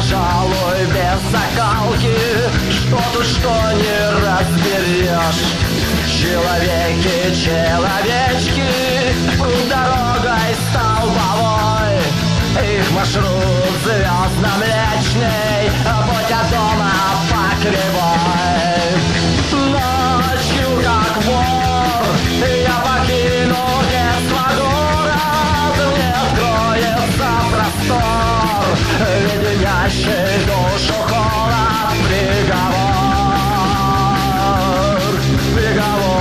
пожалуй, без закалки, что тут что не разберешь. Человеки, человечки, путь дорогой столбовой, их маршрут звездно-млечный, путь от дома по кривой. Ночью, как вор, я покину детство город, мне откроется простор, леденящий душу холод, приговор, приговор.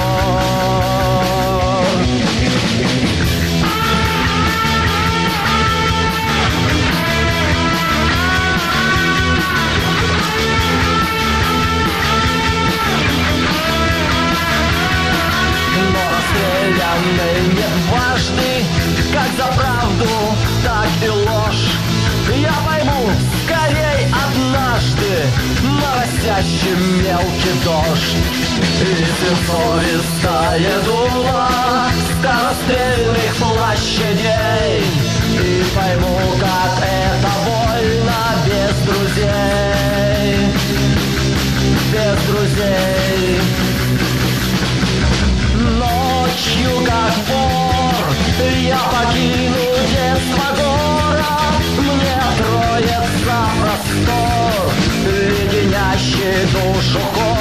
Не дважды, как за правду, так и ложь. Я пойму скорей однажды моросящий мелкий дождь. И свинцовистое дуло скорострельных площадей. И пойму, как это больно без друзей, без друзей. Ночью, как вор, я покину детство город, мне откроется простор, леденящий душу холод.